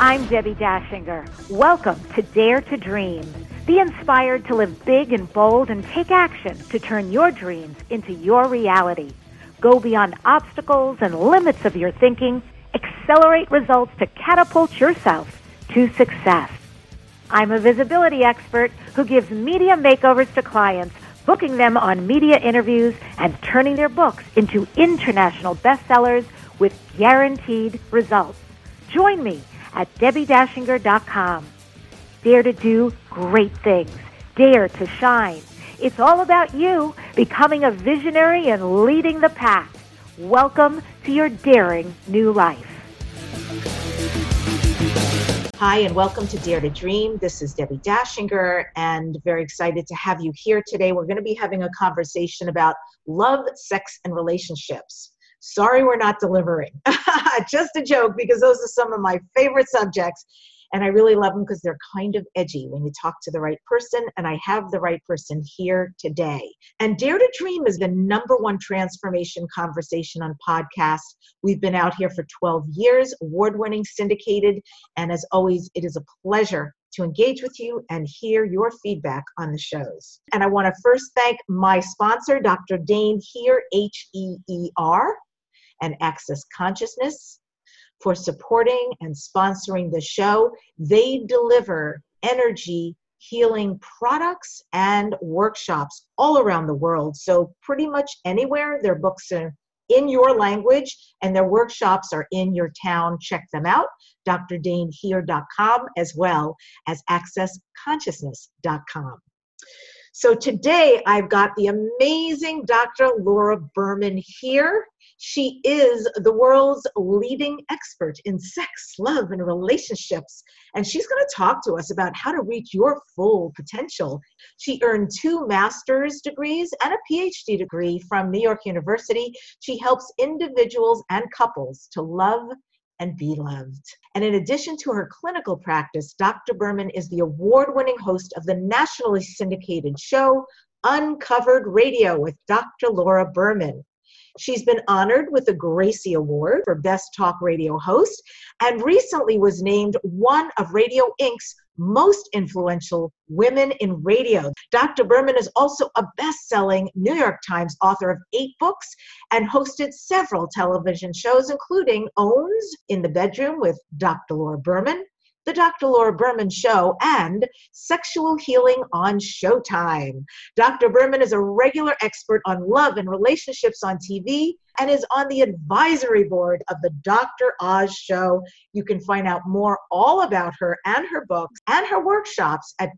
I'm Debbie Dashinger. Welcome to Dare to Dream. Be inspired to live big and bold and take action to turn your dreams into your reality. Go beyond obstacles and limits of your thinking. Accelerate results to catapult yourself to success. I'm a visibility expert who gives media makeovers to clients, booking them on media interviews and turning their books into international bestsellers with guaranteed results. Join me at DebbieDashinger.com. Dare to do great things. Dare to shine. It's all about you becoming a visionary and leading the pack. Welcome to your daring new life. Hi, and welcome to Dare to Dream. This is Debbie Dashinger, and very excited to have you here today. We're going to be having a conversation about love, sex, and relationships. Sorry we're not delivering. Just a joke, because those are some of my favorite subjects, and I really love them because they're kind of edgy when you talk to the right person, and I have the right person here today. And Dare to Dream is the #1 transformation conversation on podcast. We've been out here for 12 years, award-winning, syndicated, and as always, it is a pleasure to engage with you and hear your feedback on the shows. And I want to first thank my sponsor, Dr. Dain Heer, H-E-E-R, and Access Consciousness for supporting and sponsoring the show. They deliver energy healing products and workshops all around the world. So pretty much anywhere their books are in your language and their workshops are in your town, check them out. DrDainHeer.com as well as AccessConsciousness.com. So today I've got the amazing Dr. Laura Berman here. She is the world's leading expert in sex, love, and relationships. And she's going to talk to us about how to reach your full potential. She earned 2 master's degrees and a PhD degree from New York University. She helps individuals and couples to love and be loved. And in addition to her clinical practice, Dr. Berman is the award-winning host of the nationally syndicated show, Uncovered Radio with Dr. Laura Berman. She's been honored with the Gracie Award for Best Talk Radio Host and recently was named one of Radio Inc.'s most influential women in radio. Dr. Berman is also a best-selling New York Times author of 8 books and hosted several television shows, including Owns in the Bedroom with Dr. Laura Berman, The Dr. Laura Berman Show, and Sexual Healing on Showtime. Dr. Berman is a regular expert on love and relationships on TV and is on the advisory board of the Dr. Oz Show. You can find out more all about her and her books and her workshops at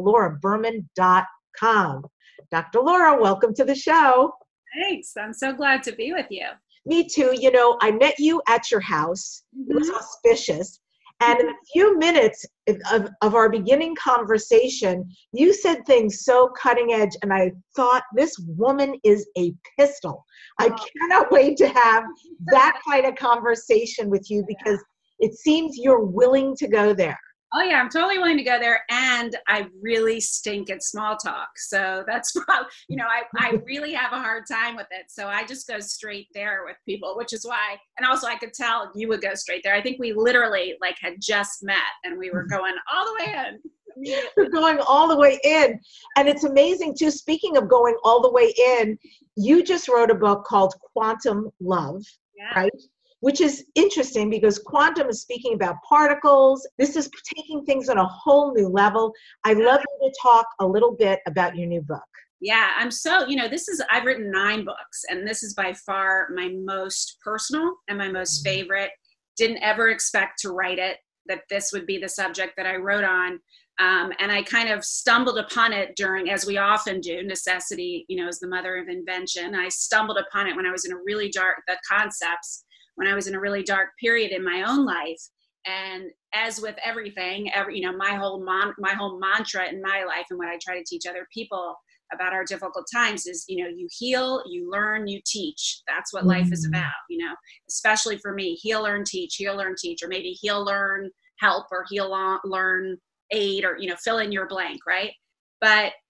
drlauraberman.com. Dr. Laura, welcome to the show. Thanks. I'm so glad to be with you. Me too. You know, I met you at your house. It was auspicious. And in a few minutes of our beginning conversation, you said things so cutting edge, and I thought, this woman is a pistol. I cannot wait to have that kind of conversation with you because it seems you're willing to go there. Oh yeah, I'm totally willing to go there, and I really stink at small talk. So that's probably, I really have a hard time with it. So I just go straight there with people, which is why, and also I could tell you would go straight there. I think we literally had just met and we were going all the way in. We're going all the way in. And it's amazing too, speaking of going all the way in, you just wrote a book called Quantum Love, right? Which is interesting because quantum is speaking about particles. This is taking things on a whole new level. I'd love you to talk a little bit about your new book. Yeah, I'm so, I've written 9 books, and this is by far my most personal and my most favorite. Didn't ever expect to write it, that this would be the subject that I wrote on. And I kind of stumbled upon it during, as we often do, necessity, is the mother of invention. I stumbled upon it when I was in a really dark, the concepts, when I was in a really dark period in my own life. And as with everything, my whole mantra in my life and what I try to teach other people about our difficult times is, you heal, you learn, you teach. That's what life is about, especially for me, heal, learn, teach, or maybe heal, learn, help, or heal, learn, aid, or, fill in your blank, right? But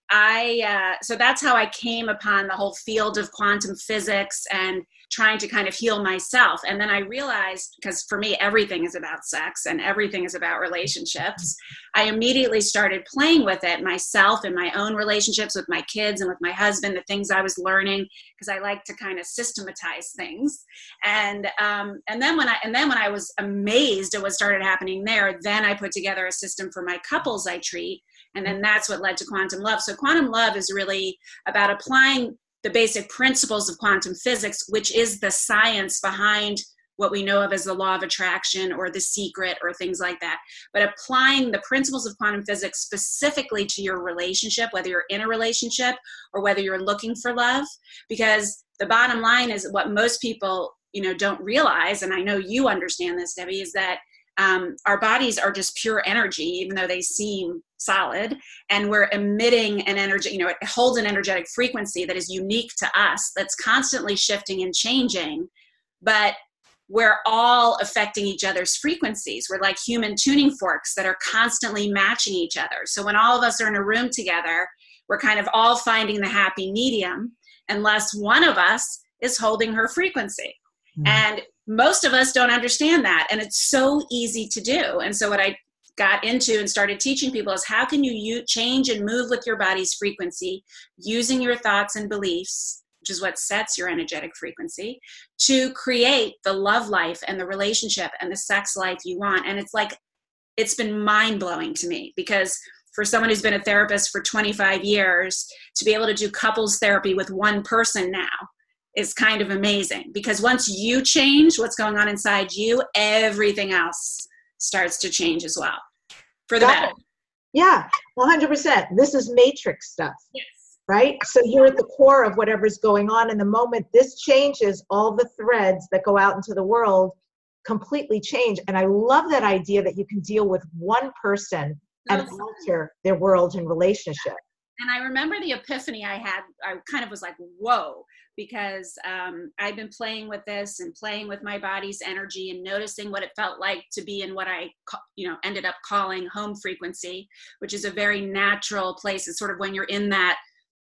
so that's how I came upon the whole field of quantum physics and trying to kind of heal myself. And then I realized, because for me, everything is about sex and everything is about relationships, I immediately started playing with it myself in my own relationships with my kids and with my husband, the things I was learning, because I like to kind of systematize things. And then when I was amazed at what started happening there, then I put together a system for my couples I treat. And then that's what led to Quantum Love. So Quantum Love is really about applying the basic principles of quantum physics, which is the science behind what we know of as the law of attraction or the secret or things like that. But applying the principles of quantum physics specifically to your relationship, whether you're in a relationship or whether you're looking for love, because the bottom line is what most people, don't realize, and I know you understand this, Debbie, is that our bodies are just pure energy, even though they seem solid, and we're emitting an energy, it holds an energetic frequency that is unique to us, that's constantly shifting and changing, but we're all affecting each other's frequencies. We're like human tuning forks that are constantly matching each other. So when all of us are in a room together, we're kind of all finding the happy medium, unless one of us is holding her frequency. Mm-hmm. And most of us don't understand that. And it's so easy to do. And so what I got into and started teaching people is how can you change and move with your body's frequency using your thoughts and beliefs, which is what sets your energetic frequency, to create the love life and the relationship and the sex life you want. And it's been mind-blowing to me, because for someone who's been a therapist for 25 years, to be able to do couples therapy with one person now is kind of amazing, because once you change what's going on inside you, everything else starts to change as well for the better. Yeah, 100%. This is matrix stuff. Yes. Right? So you're at the core of whatever's going on. And the moment this changes, all the threads that go out into the world completely change. And I love that idea that you can deal with one person and alter their world and relationship. And I remember the epiphany I had. I kind of was like, whoa, because I've been playing with this and playing with my body's energy and noticing what it felt like to be in what I, ended up calling home frequency, which is a very natural place. It's sort of when you're in that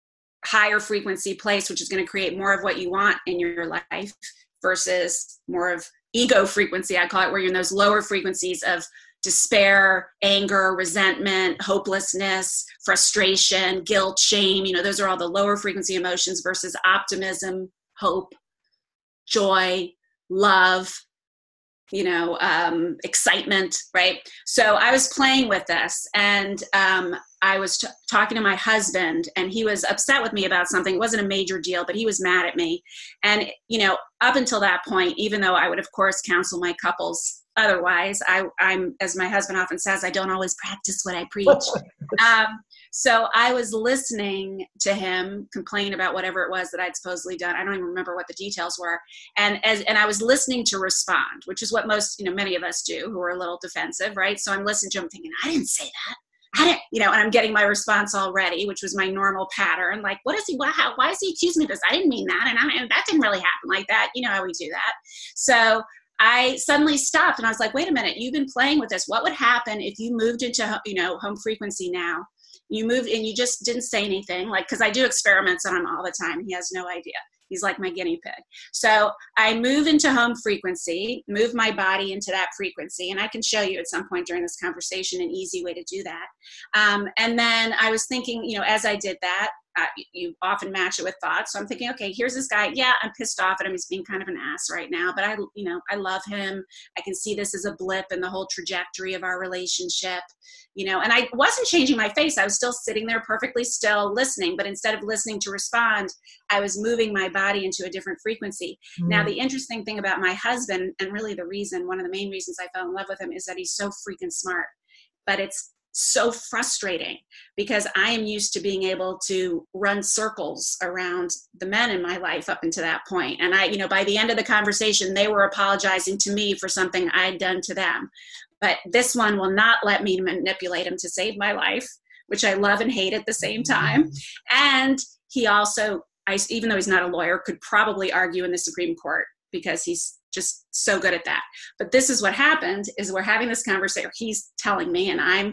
higher frequency place, which is going to create more of what you want in your life versus more of ego frequency, I call it, where you're in those lower frequencies of despair, anger, resentment, hopelessness, frustration, guilt, shame. Those are all the lower frequency emotions versus optimism, hope, joy, love, excitement, right? So I was playing with this, and I was talking to my husband, and he was upset with me about something. It wasn't a major deal, but he was mad at me. And, up until that point, even though I would, of course, counsel my couples otherwise, I'm, as my husband often says, I don't always practice what I preach. So I was listening to him complain about whatever it was that I'd supposedly done. I don't even remember what the details were. And I was listening to respond, which is what most, many of us do who are a little defensive, right? So I'm listening to him thinking, I didn't say that. And I'm getting my response already, which was my normal pattern. Like, why is he accusing me of this? I didn't mean that. And that didn't really happen like that. You know how we do that. So I suddenly stopped and I was like, wait a minute, you've been playing with this. What would happen if you moved into, home frequency now? You moved and you just didn't say anything, because I do experiments on him all the time. He has no idea. He's like my guinea pig. So I move into home frequency, move my body into that frequency. And I can show you at some point during this conversation an easy way to do that. And then I was thinking, as I did that, you often match it with thoughts. So I'm thinking, okay, here's this guy. Yeah, I'm pissed off at him. He's being kind of an ass right now, but I love him. I can see this as a blip in the whole trajectory of our relationship, and I wasn't changing my face. I was still sitting there perfectly still listening, but instead of listening to respond, I was moving my body into a different frequency. Mm-hmm. Now, the interesting thing about my husband, and really one of the main reasons I fell in love with him, is that he's so freaking smart, but it's so frustrating because I am used to being able to run circles around the men in my life up until that point. And by the end of the conversation, they were apologizing to me for something I'd done to them. But this one will not let me manipulate him to save my life, which I love and hate at the same time. And he also, even though he's not a lawyer, could probably argue in the Supreme Court because he's just so good at that. But this is what happened, is we're having this conversation. He's telling me, and I'm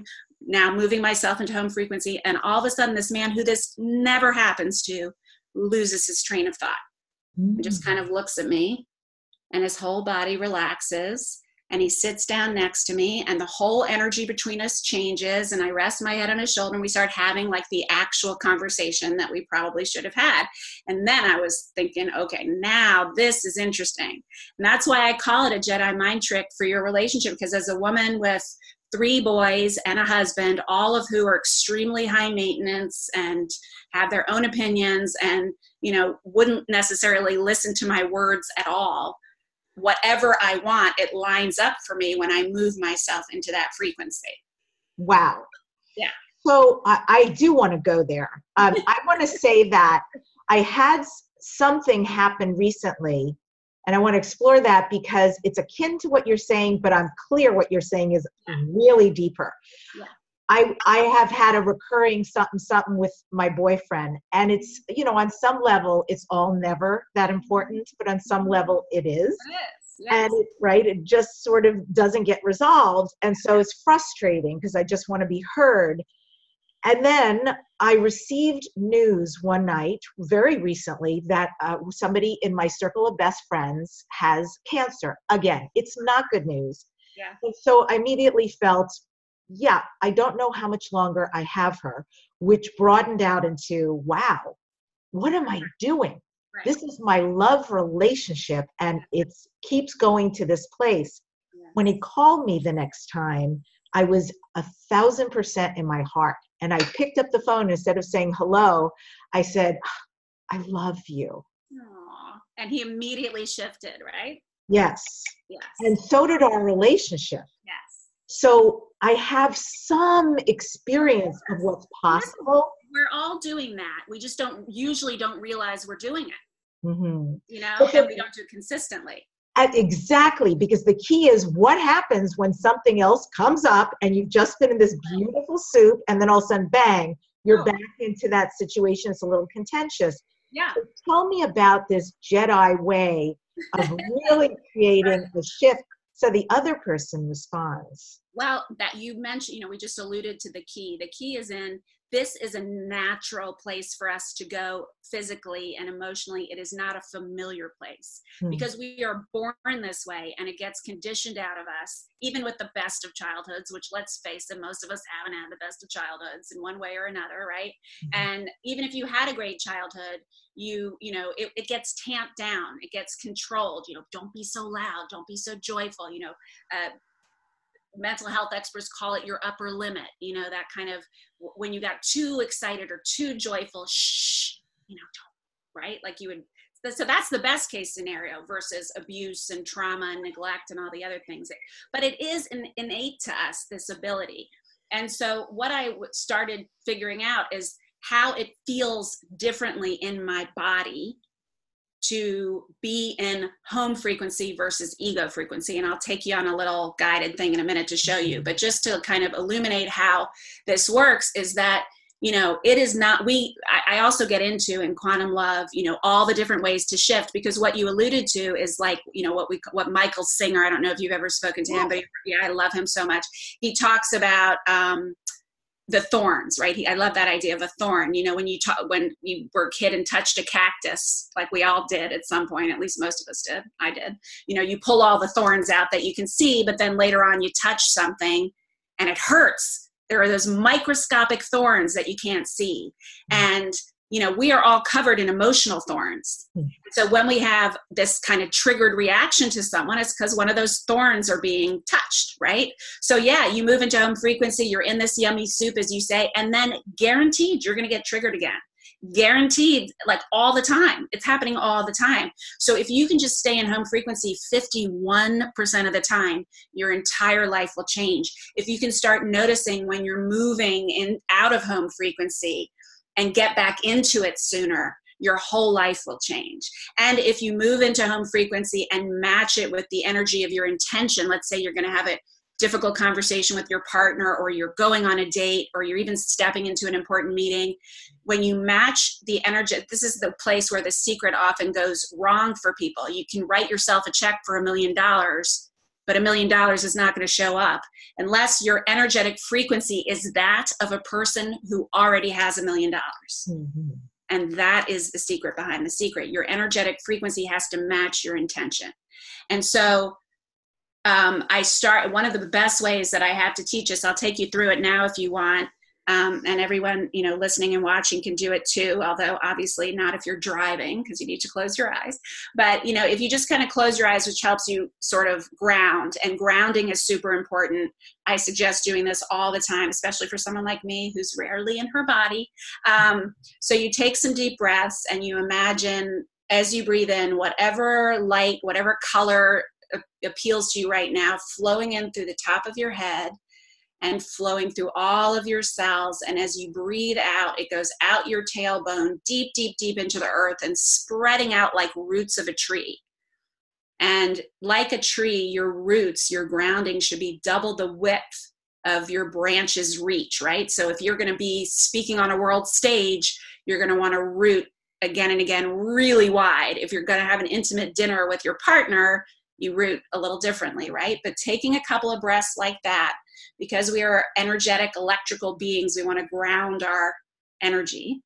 now moving myself into home frequency, and all of a sudden this man who this never happens to loses his train of thought and just kind of looks at me, and his whole body relaxes, and he sits down next to me, and the whole energy between us changes, and I rest my head on his shoulder, and we start having like the actual conversation that we probably should have had. And then I was thinking, okay, now this is interesting. And that's why I call it a Jedi mind trick for your relationship, because as a woman with 3 boys and a husband, all of who are extremely high maintenance and have their own opinions and, you know, wouldn't necessarily listen to my words at all, whatever I want, it lines up for me when I move myself into that frequency. Wow. Yeah. So I do want to go there. I want to say that I had something happen recently, and I want to explore that because it's akin to what you're saying, but I'm clear what you're saying is really deeper. Yeah. I have had a recurring something with my boyfriend, and it's, you know, on some level it's all never that important, but on some level it is. It is. Yes. And it just sort of doesn't get resolved, and so it's frustrating because I just want to be heard. And then I received news one night very recently that somebody in my circle of best friends has cancer. Again, it's not good news. Yeah. And so I immediately felt, yeah, I don't know how much longer I have her, which broadened out into, wow, what am I doing? Right. This is my love relationship, and it keeps going to this place. Yeah. When he called me the next time, I was 1,000% in my heart. And I picked up the phone, instead of saying hello, I said, I love you. Aww. And he immediately shifted, right? Yes. Yes. And so did our relationship. Yes. So I have some experience of what's possible. We're all doing that. We just usually don't realize we're doing it. Mm-hmm. You know, and we don't do it consistently. Exactly, because the key is what happens when something else comes up and you've just been in this beautiful soup, and then all of a sudden, bang, you're back into that situation. It's a little contentious. Yeah. So tell me about this Jedi way of really creating a shift so the other person responds. Well, that you mentioned, you know, we just alluded to the key. The key is this is a natural place for us to go physically and emotionally. It is not a familiar place because we are born this way, and it gets conditioned out of us, even with the best of childhoods, which, let's face it, most of us haven't had the best of childhoods in one way or another, right? And even if you had a great childhood, you know, it gets tamped down, it gets controlled. You know, don't be so loud, don't be so joyful, you know. Mental health experts call it your upper limit, you know, that kind of, when you got too excited or too joyful, shh, you know, don't, right? Like you would, so that's the best case scenario versus abuse and trauma and neglect and all the other things. But it is innate to us, this ability. And so what I started figuring out is how it feels differently in my body to be in home frequency versus ego frequency. And I'll take you on a little guided thing in a minute to show you, but just to kind of illuminate how this works is that, you know, it is not, I also get into in Quantum Love, you know, all the different ways to shift, because what you alluded to is like, you know, what Michael Singer, I don't know if you've ever spoken to him, but yeah, I love him so much. He talks about, the thorns, right? I love that idea of a thorn. You know, when you were a kid and touched a cactus, like we all did at some point, at least most of us did. I did. You know, you pull all the thorns out that you can see, but then later on you touch something and it hurts. There are those microscopic thorns that you can't see. And you know, we are all covered in emotional thorns. So when we have this kind of triggered reaction to someone, it's because one of those thorns are being touched, right? So yeah, you move into home frequency, you're in this yummy soup, as you say, and then guaranteed you're going to get triggered again. Guaranteed, like all the time. It's happening all the time. So if you can just stay in home frequency 51% of the time, your entire life will change. If you can start noticing when you're moving in out of home frequency and get back into it sooner, your whole life will change. And if you move into home frequency and match it with the energy of your intention, let's say you're going to have a difficult conversation with your partner, or you're going on a date, or you're even stepping into an important meeting, when you match the energy, this is the place where the secret often goes wrong for people. You can write yourself a check for $1 million, but $1 million is not going to show up unless your energetic frequency is that of a person who already has $1 million. Mm-hmm. And that is the secret behind the secret. Your energetic frequency has to match your intention. And so one of the best ways that I have to teach this, I'll take you through it now if you want. And everyone, listening and watching can do it too, although obviously not if you're driving, because you need to close your eyes. But, if you just kind of close your eyes, which helps you sort of ground, and grounding is super important. I suggest doing this all the time, especially for someone like me who's rarely in her body. So you take some deep breaths and you imagine as you breathe in, whatever light, whatever color appeals to you right now, flowing in through the top of your head and flowing through all of your cells. And as you breathe out, it goes out your tailbone, deep, deep, deep into the earth and spreading out like roots of a tree. And like a tree, your roots, your grounding should be double the width of your branches reach, right? So if you're going to be speaking on a world stage, you're going to want to root again and again really wide. If you're going to have an intimate dinner with your partner, you root a little differently, right? But taking a couple of breaths like that, because we are energetic, electrical beings, we want to ground our energy.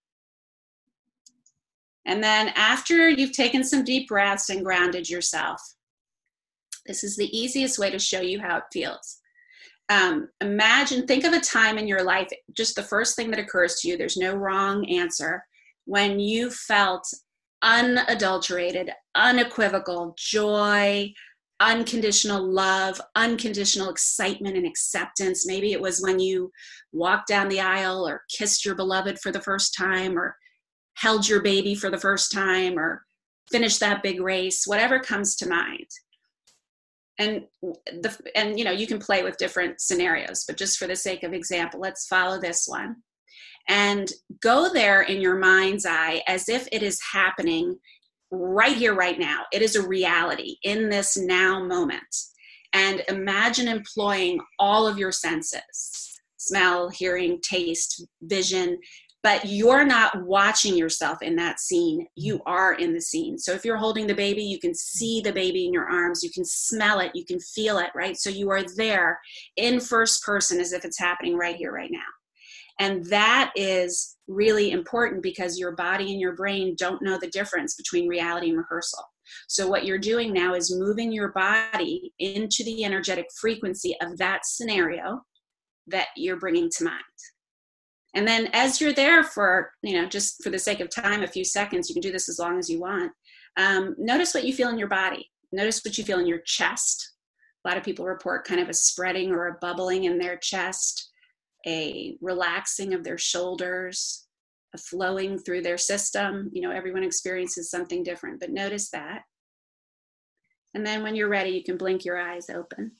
And then after you've taken some deep breaths and grounded yourself, this is the easiest way to show you how it feels. Think of a time in your life, just the first thing that occurs to you, there's no wrong answer, when you felt unadulterated, unequivocal joy, unconditional love, unconditional excitement and acceptance. Maybe it was when you walked down the aisle or kissed your beloved for the first time, or held your baby for the first time, or finished that big race, whatever comes to mind. And you can play with different scenarios, but just for the sake of example, let's follow this one. And go there in your mind's eye as if it is happening right here, right now. It is a reality in this now moment. And imagine employing all of your senses, smell, hearing, taste, vision, but you're not watching yourself in that scene. You are in the scene. So if you're holding the baby, you can see the baby in your arms, you can smell it, you can feel it, right? So you are there in first person as if it's happening right here, right now. And that is really important because your body and your brain don't know the difference between reality and rehearsal. So what you're doing now is moving your body into the energetic frequency of that scenario that you're bringing to mind. And then as you're there for, just for the sake of time, a few seconds, you can do this as long as you want. Notice what you feel in your body. Notice what you feel in your chest. A lot of people report kind of a spreading or a bubbling in their chest, a relaxing of their shoulders, a flowing through their system. Everyone experiences something different, but notice that. And then when you're ready, you can blink your eyes open.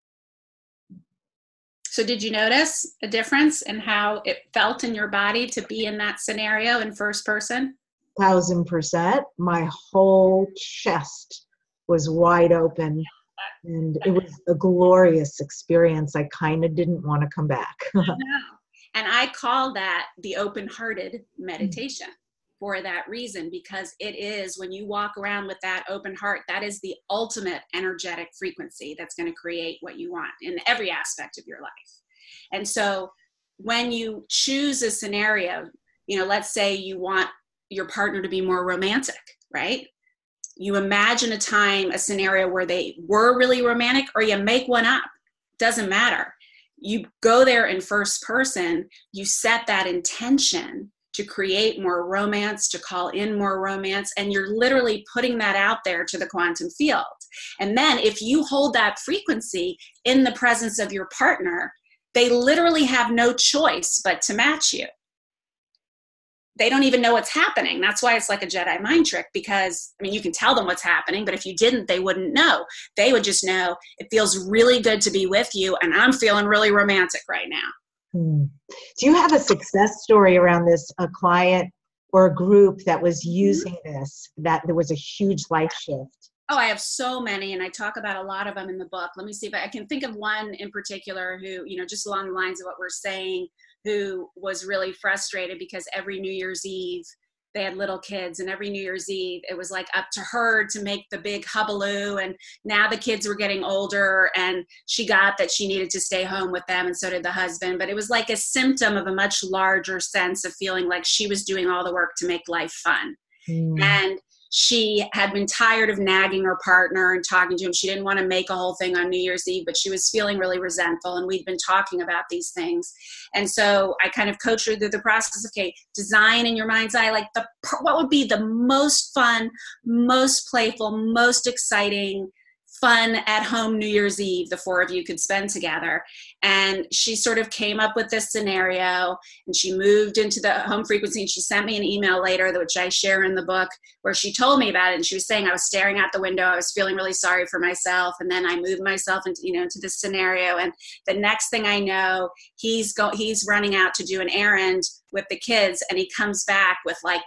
So did you notice a difference in how it felt in your body to be in that scenario in first person? 1000%. My whole chest was wide open. And it was a glorious experience. I kind of didn't want to come back. And I call that the open-hearted meditation for that reason, because it is, when you walk around with that open heart, that is the ultimate energetic frequency that's going to create what you want in every aspect of your life. And so when you choose a scenario, let's say you want your partner to be more romantic, right? You imagine a scenario where they were really romantic, or you make one up. Doesn't matter. You go there in first person, you set that intention to create more romance, to call in more romance, and you're literally putting that out there to the quantum field. And then if you hold that frequency in the presence of your partner, they literally have no choice but to match you. They don't even know what's happening. That's why it's like a Jedi mind trick, because, you can tell them what's happening, but if you didn't, they wouldn't know. They would just know it feels really good to be with you, and I'm feeling really romantic right now. Do you have a success story around this, a client or a group that was using this, that there was a huge life shift? Oh, I have so many, and I talk about a lot of them in the book. Let me see if I can think of one in particular who, just along the lines of what we're saying, who was really frustrated because every New Year's Eve, they had little kids, and every New Year's Eve, it was like up to her to make the big hullabaloo. And now the kids were getting older, and she got that she needed to stay home with them, and so did the husband. But it was like a symptom of a much larger sense of feeling like she was doing all the work to make life fun. And she had been tired of nagging her partner and talking to him. She didn't want to make a whole thing on New Year's Eve, but she was feeling really resentful. And we'd been talking about these things. And so I kind of coached her through the process. Okay, design in your mind's eye, like what would be the most fun, most playful, most exciting, fun at home New Year's Eve the four of you could spend together. And she sort of came up with this scenario, and she moved into the home frequency, and she sent me an email later, which I share in the book, where she told me about it. And she was saying, I was staring out the window, I was feeling really sorry for myself, and then I moved myself into, into this scenario, and the next thing I know, he's running out to do an errand with the kids, and he comes back with like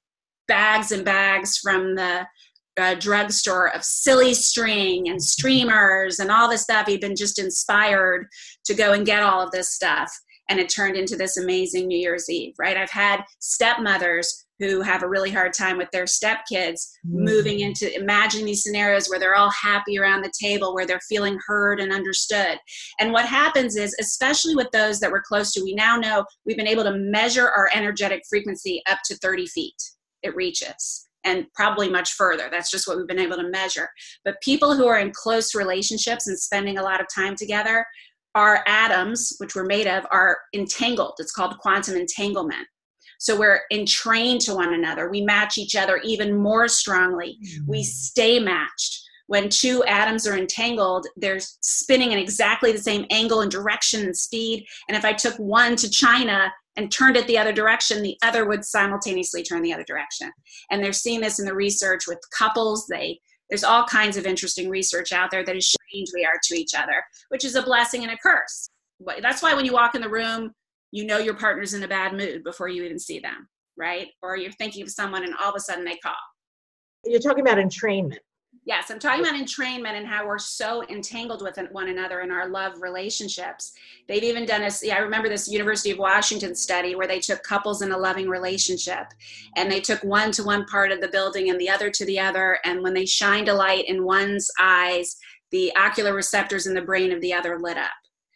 bags and bags from the drugstore of silly string and streamers and all this stuff. He'd been just inspired to go and get all of this stuff, and it turned into this amazing New Year's Eve, right? I've had stepmothers who have a really hard time with their stepkids moving into imagining these scenarios where they're all happy around the table, where they're feeling heard and understood. And what happens is, especially with those that we're close to, we now know we've been able to measure our energetic frequency up to 30 feet. It reaches. And probably much further. That's just what we've been able to measure. But people who are in close relationships and spending a lot of time together, our atoms, which we're made of, are entangled. It's called quantum entanglement. So we're entrained to one another. We match each other even more strongly. We stay matched. When two atoms are entangled, they're spinning in exactly the same angle and direction and speed. And if I took one to China and turned it the other direction, the other would simultaneously turn the other direction. And they're seeing this in the research with couples. There's all kinds of interesting research out there that is showing we are to each other, which is a blessing and a curse. That's why when you walk in the room, you know your partner's in a bad mood before you even see them, right? Or you're thinking of someone and all of a sudden they call. You're talking about entrainment. Yes, I'm talking about entrainment and how we're so entangled with one another in our love relationships. They've even done I remember this University of Washington study where they took couples in a loving relationship, and they took one to one part of the building and the other to the other. And when they shined a light in one's eyes, the ocular receptors in the brain of the other lit up.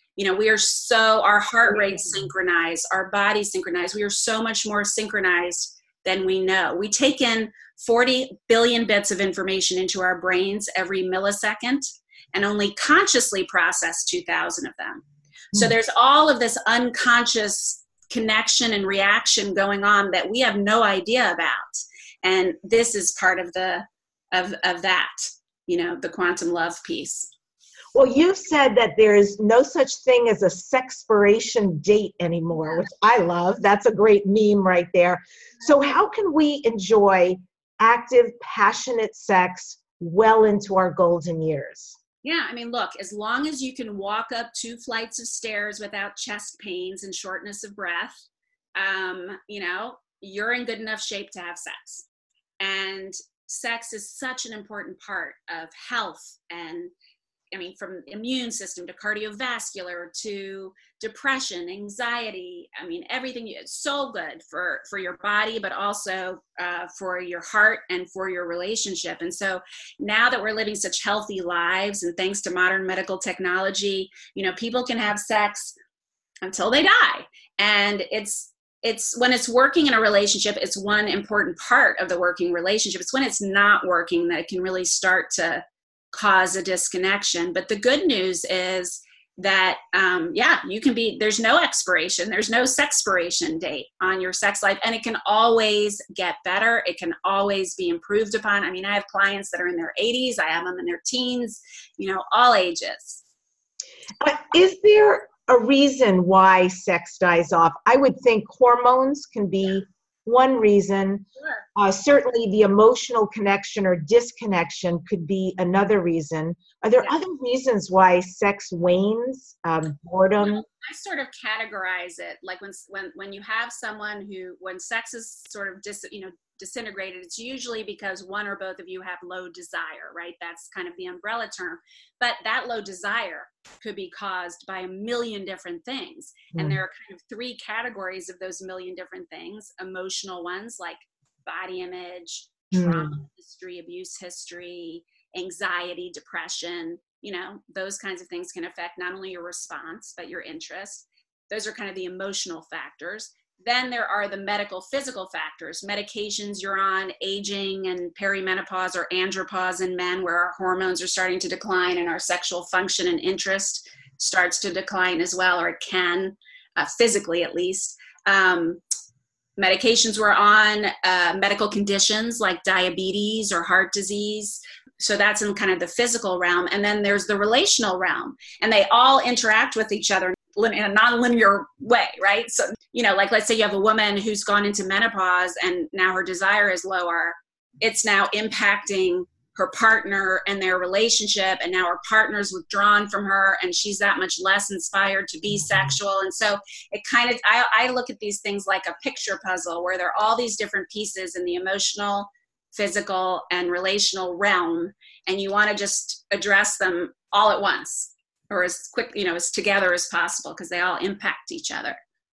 We are our heart rate synchronized, our body synchronized. We are so much more synchronized than we know. We take in 40 billion bits of information into our brains every millisecond, and only consciously process 2,000 of them. So there's all of this unconscious connection and reaction going on that we have no idea about. And this is part of that, the quantum love piece. Well, you've said that there is no such thing as a sexpiration date anymore, which I love. That's a great meme right there. So how can we enjoy active, passionate sex well into our golden years? Yeah, look, as long as you can walk up 2 flights of stairs without chest pains and shortness of breath, you're in good enough shape to have sex. And sex is such an important part of health, and from immune system to cardiovascular to depression, anxiety. Everything is so good for your body, but also for your heart and for your relationship. And so now that we're living such healthy lives, and thanks to modern medical technology, people can have sex until they die. And it's when it's working in a relationship, it's one important part of the working relationship. It's when it's not working that it can really start to cause a disconnection. But the good news is that, you can there's no expiration, there's no sexpiration date on your sex life, and it can always get better. It can always be improved upon. I have clients that are in their 80s. I have them in their teens, all ages. Is there a reason why sex dies off? I would think hormones can be one reason. Sure. Certainly the emotional connection or disconnection could be another reason. Are there other reasons why sex wanes? Boredom? I sort of categorize it like when you have someone when sex is sort of disintegrated, it's usually because one or both of you have low desire, right? That's kind of the umbrella term. But that low desire could be caused by a million different things. And there are kind of 3 categories of those million different things. Emotional ones like body image, trauma history, abuse history, anxiety, depression, those kinds of things can affect not only your response, but your interest. Those are kind of the emotional factors. Then there are the medical, physical factors, medications you're on, aging and perimenopause or andropause in men, where our hormones are starting to decline and our sexual function and interest starts to decline as well, or it can, physically at least. Medications we're on, medical conditions like diabetes or heart disease. So that's in kind of the physical realm. And then there's the relational realm, and they all interact with each other in a non-linear way, right? So, like let's say you have a woman who's gone into menopause and now her desire is lower. It's now impacting her partner and their relationship, and now her partner's withdrawn from her and she's that much less inspired to be sexual. And so it kind of, I look at these things like a picture puzzle where there are all these different pieces in the emotional, physical, and relational realm, and you want to just address them all at once, or as quick, as together as possible, because they all impact each other.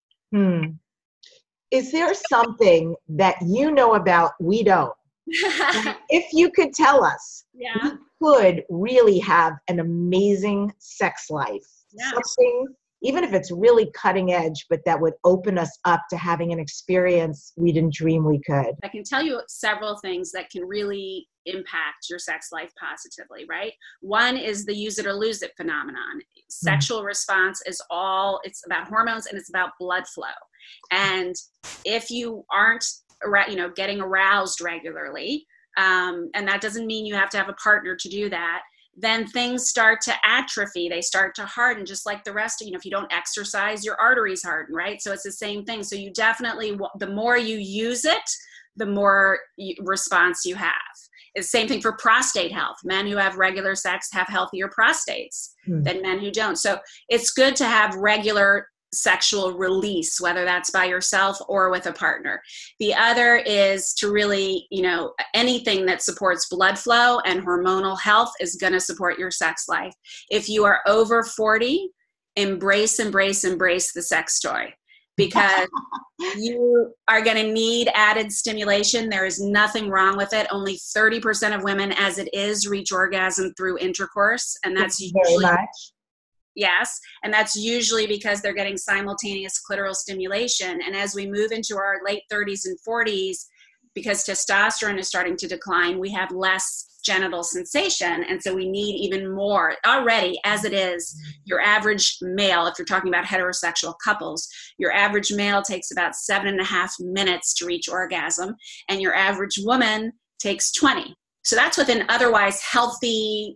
Is there something that you know about we don't? If you could tell us, we could really have an amazing sex life. Something, even if it's really cutting edge, but that would open us up to having an experience we didn't dream we could. I can tell you several things that can really impact your sex life positively, right? One is the use it or lose it phenomenon. Sexual response is it's about hormones and it's about blood flow. And if you aren't getting aroused regularly, and that doesn't mean you have to have a partner to do that, then things start to atrophy. They start to harden, just like the rest of, if you don't exercise, your arteries harden, right? So it's the same thing. So you definitely, the more you use it, the more response you have. It's the same thing for prostate health. Men who have regular sex have healthier prostates than men who don't. So it's good to have regular sexual release, whether that's by yourself or with a partner. The other is to really, anything that supports blood flow and hormonal health is going to support your sex life. If you are over 40, embrace the sex toy, because you are going to need added stimulation. There is nothing wrong with it. Only 30% of women as it is reach orgasm through intercourse. And that's usually very much. Yes. And that's usually because they're getting simultaneous clitoral stimulation. And as we move into our late 30s and 40s, because testosterone is starting to decline, we have less genital sensation. And so we need even more. Already, as it is, your average male, if you're talking about heterosexual couples, your average male takes about 7.5 minutes to reach orgasm, and your average woman takes 20. So that's with an otherwise healthy,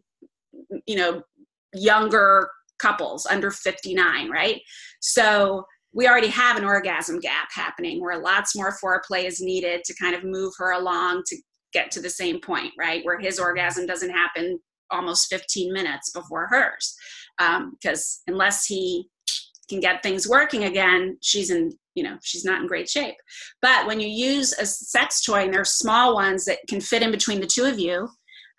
younger couples under 59, right? So we already have an orgasm gap happening where lots more foreplay is needed to kind of move her along to get to the same point, right? Where his orgasm doesn't happen almost 15 minutes before hers. Because unless he can get things working again, she's not in great shape. But when you use a sex toy, and there's small ones that can fit in between the two of you,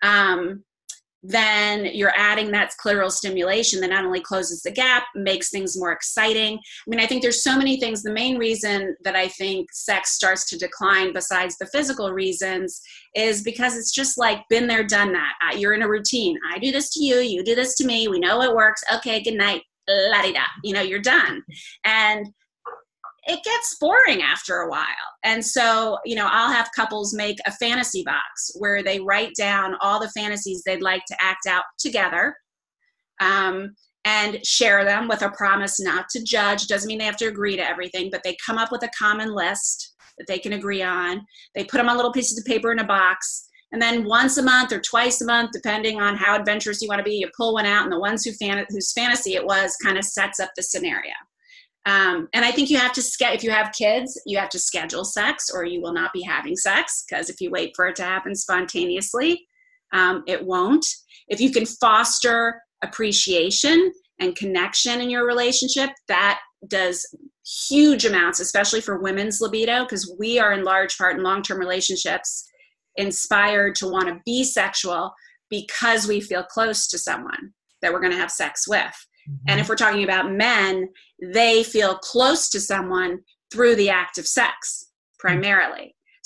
then you're adding that clitoral stimulation that not only closes the gap, makes things more exciting. I think there's so many things. The main reason that I think sex starts to decline, besides the physical reasons, is because it's just like been there, done that. You're in a routine. I do this to you, you do this to me. We know it works. Okay, good night. La-di-da. You're done. And it gets boring after a while. And so, I'll have couples make a fantasy box where they write down all the fantasies they'd like to act out together, and share them with a promise not to judge. Doesn't mean they have to agree to everything, but they come up with a common list that they can agree on. They put them on little pieces of paper in a box. And then once a month or twice a month, depending on how adventurous you want to be, you pull one out, and the ones whose fantasy it was kind of sets up the scenario. And I think you have to, if you have kids, you have to schedule sex, or you will not be having sex, because if you wait for it to happen spontaneously, it won't. If you can foster appreciation and connection in your relationship, that does huge amounts, especially for women's libido, because we are in large part in long-term relationships inspired to want to be sexual because we feel close to someone that we're going to have sex with. And if we're talking about men, they feel close to someone through the act of sex primarily.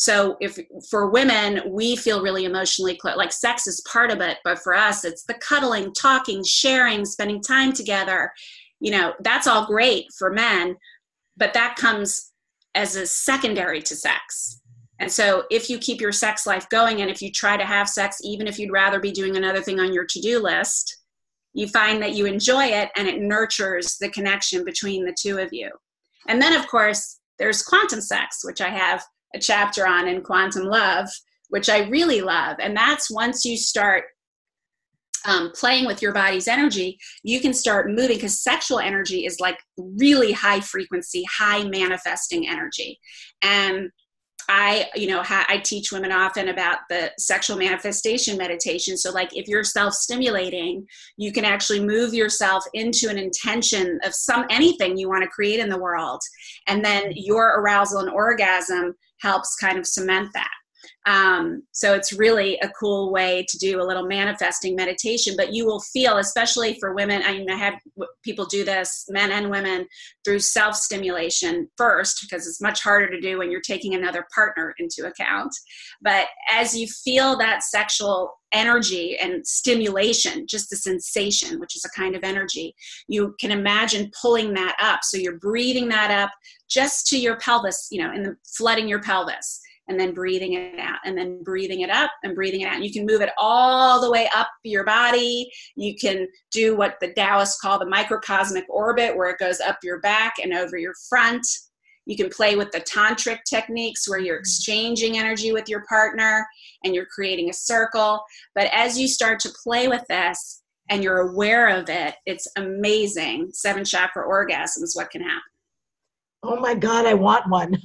So if for women, we feel really emotionally close, like sex is part of it, but for us, it's the cuddling, talking, sharing, spending time together. That's all great for men, but that comes as a secondary to sex. And so if you keep your sex life going, and if you try to have sex, even if you'd rather be doing another thing on your to-do list, you find that you enjoy it and it nurtures the connection between the two of you. And then, of course, there's quantum sex, which I have a chapter on in Quantum Love, which I really love. And that's once you start playing with your body's energy, you can start moving, because sexual energy is like really high frequency, high manifesting energy. And I teach women often about the sexual manifestation meditation. So like if you're self-stimulating, you can actually move yourself into an intention of anything you want to create in the world. And then your arousal and orgasm helps kind of cement that. So it's really a cool way to do a little manifesting meditation, but you will feel, especially for women, I have people do this, men and women, through self-stimulation first, because it's much harder to do when you're taking another partner into account. But as you feel that sexual energy and stimulation, just the sensation, which is a kind of energy, you can imagine pulling that up. So you're breathing that up just to your pelvis, and flooding your pelvis. And then breathing it out, and then breathing it up and breathing it out. And you can move it all the way up your body. You can do what the Taoists call the microcosmic orbit, where it goes up your back and over your front. You can play with the tantric techniques, where you're exchanging energy with your partner and you're creating a circle. But as you start to play with this and you're aware of it, it's amazing. 7 chakra orgasms, what can happen. Oh my God, I want one.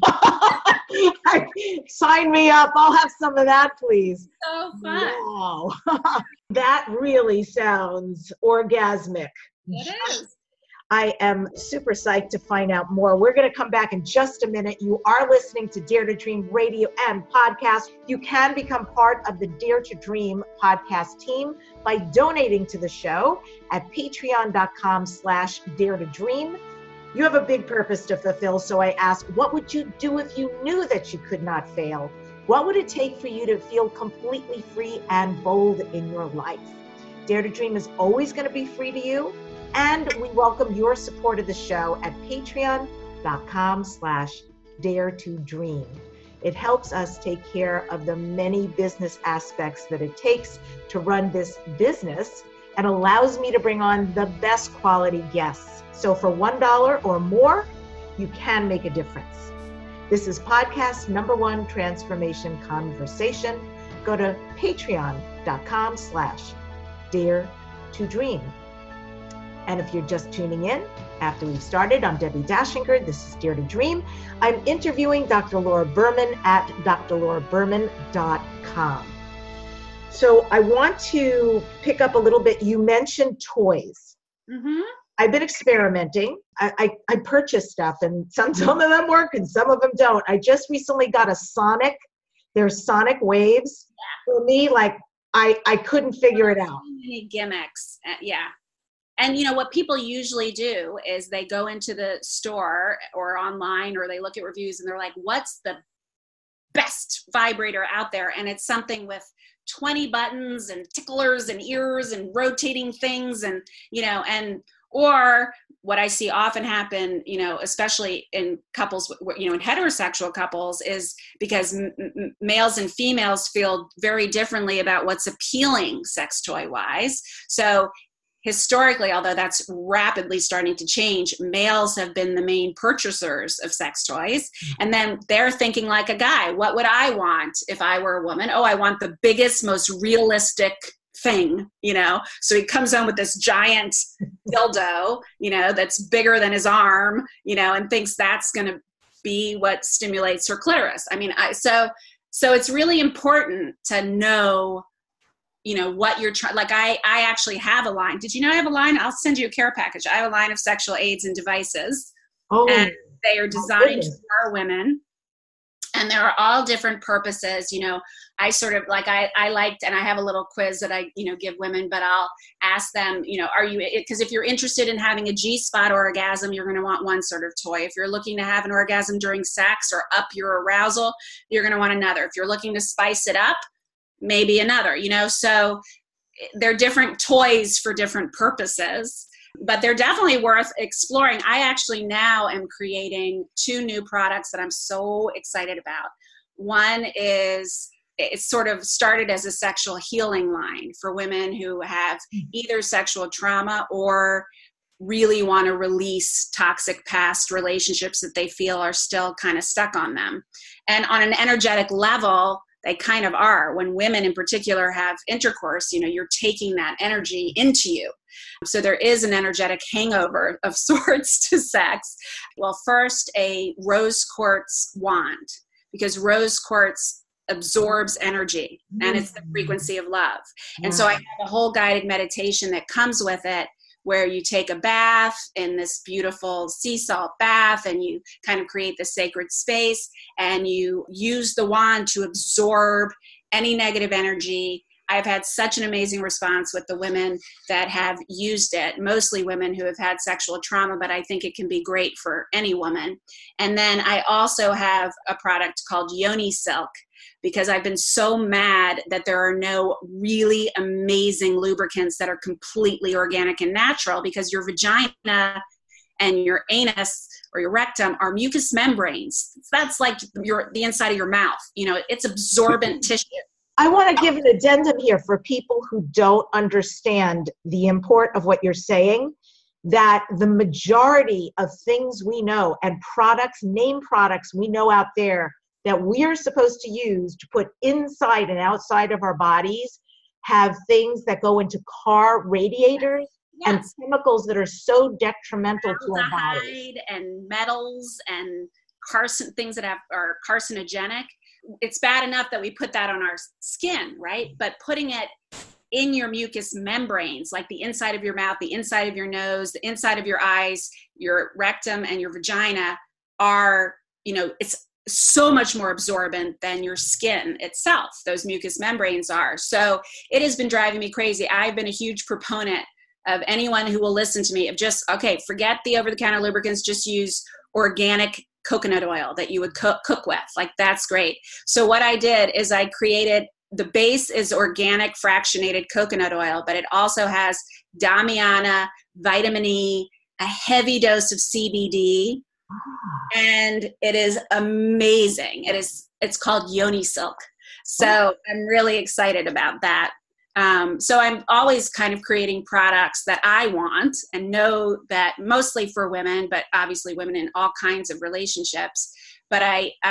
Sign me up. I'll have some of that, please. So fun. Wow. That really sounds orgasmic. It is. I am super psyched to find out more. We're going to come back in just a minute. You are listening to Dare to Dream radio and podcast. You can become part of the Dare to Dream podcast team by donating to the show at patreon.com/dare to dream. You have a big purpose to fulfill, so I ask, what would you do if you knew that you could not fail? What would it take for you to feel completely free and bold in your life? Dare to Dream is always going to be free to you, and we welcome your support of the show at patreon.com/dare to dream. It helps us take care of the many business aspects that it takes to run this business, and allows me to bring on the best quality guests. So for $1 or more, you can make a difference. This is podcast #1 Transformation Conversation. Go to patreon.com/dare to dream. And if you're just tuning in after we've started, I'm Debbie Dashinger. This is Dare to Dream. I'm interviewing Dr. Laura Berman at drlauraberman.com. So I want to pick up a little bit. You mentioned toys. Mm-hmm. I've been experimenting. I purchase stuff, and some of them work and some of them don't. I just recently got a Sonic. There's Sonic Waves. For me, like I couldn't figure it out. Many gimmicks. Yeah. And what people usually do is they go into the store or online, or they look at reviews and they're like, what's the best vibrator out there? And it's something with 20 buttons and ticklers and ears and rotating things, and or what I see often happen, especially in couples, in heterosexual couples, is because males and females feel very differently about what's appealing sex toy wise. So historically, although that's rapidly starting to change, males have been the main purchasers of sex toys. And then they're thinking like a guy, what would I want if I were a woman? Oh, I want the biggest, most realistic thing, So he comes home with this giant dildo, that's bigger than his arm, and thinks that's going to be what stimulates her clitoris. I mean, so it's really important to know, what you're trying. Like I actually have a line. Did you know I have a line? I'll send you a care package. I have a line of sexual aids and devices. Oh, and they are designed for women. And there are all different purposes. I sort of like, I liked, and I have a little quiz that I, give women, but I'll ask them, are you, because if you're interested in having a G-spot orgasm, you're going to want one sort of toy. If you're looking to have an orgasm during sex or up your arousal, you're going to want another. If you're looking to spice it up, maybe another, so they're different toys for different purposes. But they're definitely worth exploring. I actually now am creating 2 new products that I'm so excited about. One is, it's sort of started as a sexual healing line for women who have either sexual trauma or really want to release toxic past relationships that they feel are still kind of stuck on them. And on an energetic level, they kind of are. When women in particular have intercourse, you're taking that energy into you. So there is an energetic hangover of sorts to sex. Well, first, a rose quartz wand, because rose quartz absorbs energy and it's the frequency of love. And so I have a whole guided meditation that comes with it, where you take a bath in this beautiful sea salt bath and you kind of create the sacred space and you use the wand to absorb any negative energy. I've had such an amazing response with the women that have used it, mostly women who have had sexual trauma, but I think it can be great for any woman. And then I also have a product called Yoni Silk, because I've been so mad that there are no really amazing lubricants that are completely organic and natural, because your vagina and your anus or your rectum are mucous membranes. That's like the inside of your mouth. It's absorbent tissue. I want to give an addendum here for people who don't understand the import of what you're saying, that the majority of things we know and name products we know out there that we are supposed to use to put inside and outside of our bodies have things that go into car radiators and chemicals that are so detrimental to our bodies. And metals and things that are carcinogenic. It's bad enough that we put that on our skin, right? But putting it in your mucous membranes, like the inside of your mouth, the inside of your nose, the inside of your eyes, your rectum and your vagina are, it's so much more absorbent than your skin itself. Those mucous membranes are. So it has been driving me crazy. I've been a huge proponent of anyone who will listen to me of just, okay, forget the over-the-counter lubricants, just use organic coconut oil that you would cook with. Like, that's great. So what I did is I created, the base is organic fractionated coconut oil, but it also has Damiana, vitamin E, a heavy dose of CBD, and it is amazing. It's called Yoni Silk. So I'm really excited about that. So I'm always kind of creating products that I want and know that mostly for women, but obviously women in all kinds of relationships. But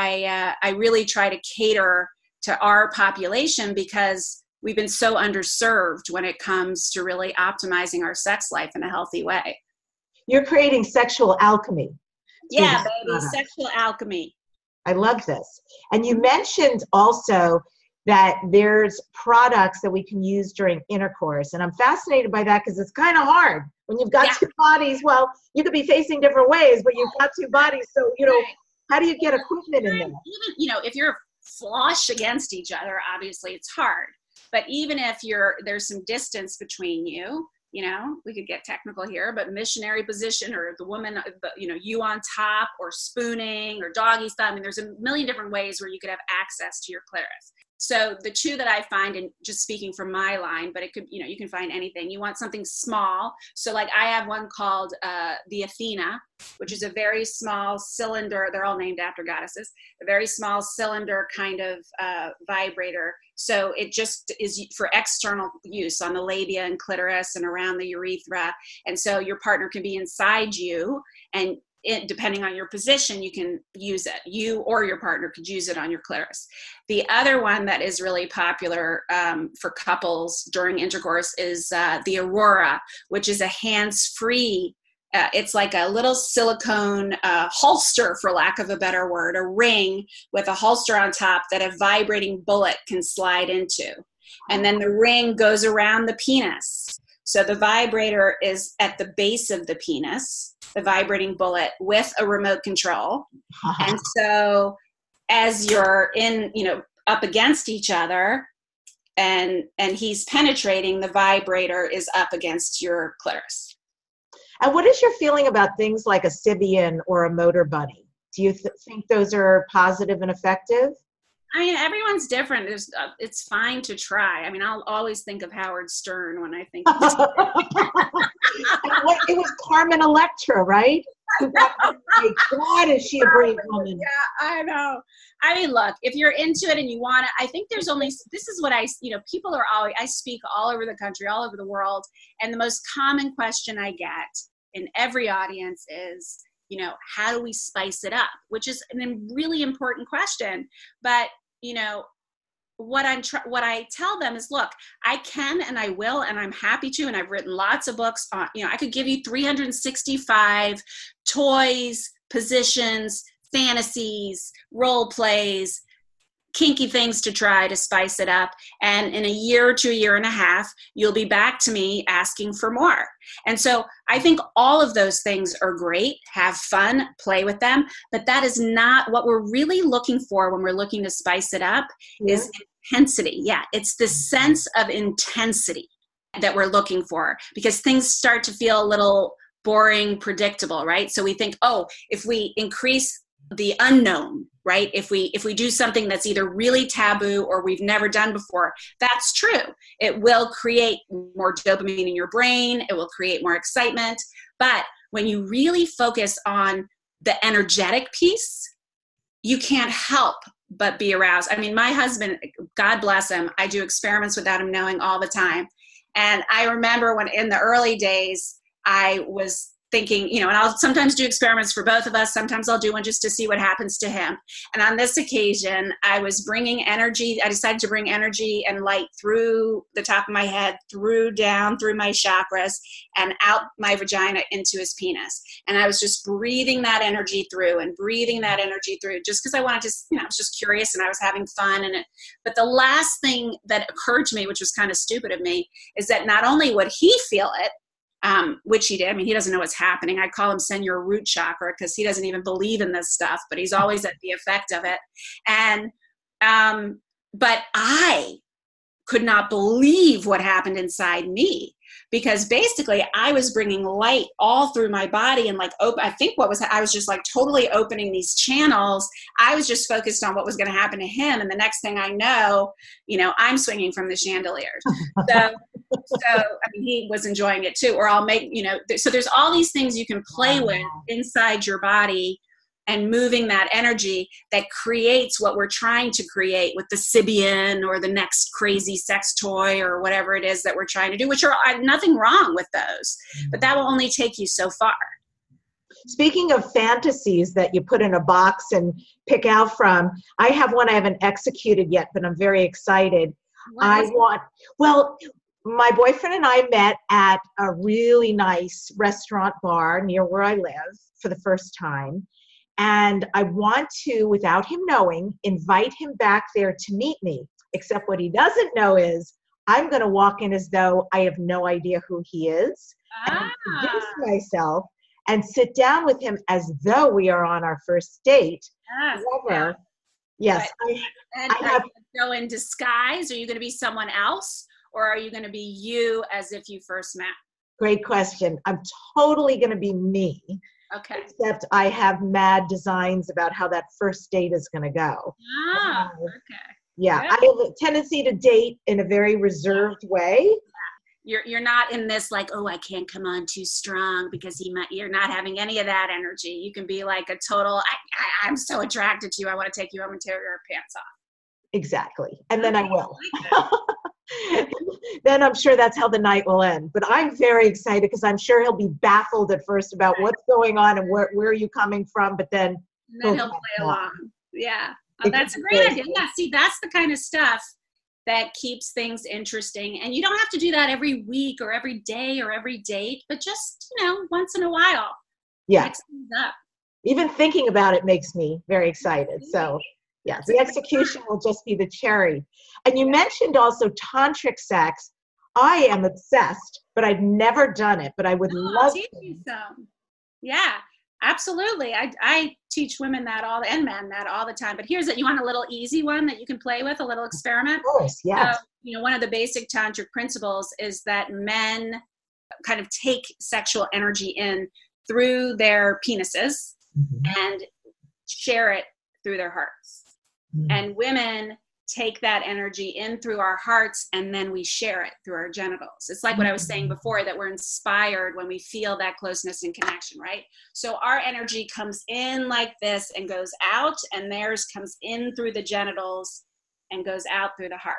I really try to cater to our population because we've been so underserved when it comes to really optimizing our sex life in a healthy way. You're creating sexual alchemy. Yeah, baby, sexual alchemy. I love this. And you mentioned also that there's products that we can use during intercourse. And I'm fascinated by that because it's kind of hard when you've got two bodies. Well, you could be facing different ways, but you've got two bodies. So, how do you get equipment in there? Even, if you're flush against each other, obviously it's hard. But even if there's some distance between you, we could get technical here, but missionary position or the woman, you on top or spooning or doggy style. I mean, there's a million different ways where you could have access to your clitoris. So the two that I find, and just speaking from my line, but it could, you can find anything. You want something small. So like I have one called the Athena, which is a very small cylinder. They're all named after goddesses. A very small cylinder kind of vibrator. So it just is for external use on the labia and clitoris and around the urethra. And so your partner can be inside you, and depending on your position, you can use it. You or your partner could use it on your clitoris. The other one that is really popular for couples during intercourse is the Aurora, which is a hands-free. It's like a little silicone holster, for lack of a better word, a ring with a holster on top that a vibrating bullet can slide into. And then the ring goes around the penis. So the vibrator is at the base of the penis, the vibrating bullet with a remote control. And so as you're in, up against each other and he's penetrating, the vibrator is up against your clitoris. And what is your feeling about things like a Sybian or a motor bunny? Do you think those are positive and effective? I mean, everyone's different. It's fine to try. I mean, I'll always think of Howard Stern when I think of It was Carmen Electra, right? My God, is she a brave woman? Yeah, I know. I mean, look, if you're into it and you want to, I think there's only, this is what people are always, I speak all over the country, all over the world. And the most common question I get in every audience is, how do we spice it up? Which is a really important question. But, what I tell them is, look, I can and I will, and I'm happy to, and I've written lots of books on, I could give you 365 toys, positions, fantasies, role plays, kinky things to try to spice it up. And in a year to a year and a half, you'll be back to me asking for more. And so I think all of those things are great. Have fun, play with them. But that is not what we're really looking for when we're looking to spice it up, is intensity. Yeah, it's the sense of intensity that we're looking for, because things start to feel a little boring, predictable, right? So we think, if we increase the unknown, right? If we do something that's either really taboo or we've never done before, that's true. It will create more dopamine in your brain. It will create more excitement. But when you really focus on the energetic piece, you can't help but be aroused. I mean, my husband, God bless him, I do experiments without him knowing all the time. And I remember when in the early days, I was thinking, and I'll sometimes do experiments for both of us. Sometimes I'll do one just to see what happens to him. And on this occasion, I was bringing energy. I decided to bring energy and light through the top of my head, down through my chakras, and out my vagina into his penis. And I was just breathing that energy through just because I wanted to, I was just curious and I was having fun. But the last thing that occurred to me, which was kind of stupid of me, is that not only would he feel it, which he did. I mean, he doesn't know what's happening. I call him Senor Root Chakra because he doesn't even believe in this stuff, but he's always at the effect of it. And, but I could not believe what happened inside me, because basically I was bringing light all through my body and I think I was just totally opening these channels. I was just focused on what was going to happen to him. And the next thing I know, I'm swinging from the chandeliers. So I mean, he was enjoying it too, or I'll make, so there's all these things you can play with inside your body and moving that energy that creates what we're trying to create with the Sybian or the next crazy sex toy or whatever it is that we're trying to do, which are nothing wrong with those, but that will only take you so far. Speaking of fantasies that you put in a box and pick out from, I have one I haven't executed yet, but I'm very excited. My boyfriend and I met at a really nice restaurant bar near where I live for the first time. And I want to, without him knowing, invite him back there to meet me. Except what he doesn't know is I'm going to walk in as though I have no idea who he is, and introduce myself and sit down with him as though we are on our first date. However, yes. Right. Are you going to go in disguise? Are you going to be someone else? Or are you going to be you as if you first met? Great question. I'm totally going to be me. Okay. Except I have mad designs about how that first date is going to go. Okay. Yeah, good. I have a tendency to date in a very reserved way. You're not in this I can't come on too strong because you're not having any of that energy. You can be like a total, I'm so attracted to you, I want to take you home and tear your pants off. Exactly. And then I will. Then I'm sure that's how the night will end. But I'm very excited because I'm sure he'll be baffled at first about what's going on and where are you coming from, but then he'll play along. Yeah. Oh, that's a great idea. Yeah, see, that's the kind of stuff that keeps things interesting. And you don't have to do that every week or every day or every date, but just, once in a while. Yeah. Mix things up. Even thinking about it makes me very excited. So yeah, the execution will just be the cherry. And you mentioned also tantric sex. I am obsessed, but I've never done it, but I would love to. Teach you some. Yeah. Absolutely. I teach women that and men that all the time. But here's it. You want a little easy one that you can play with, a little experiment? Of course, yes. So, one of the basic tantric principles is that men kind of take sexual energy in through their penises and share it through their hearts. And women take that energy in through our hearts, and then we share it through our genitals. It's like what I was saying before, that we're inspired when we feel that closeness and connection, right? So our energy comes in like this and goes out, and theirs comes in through the genitals and goes out through the heart.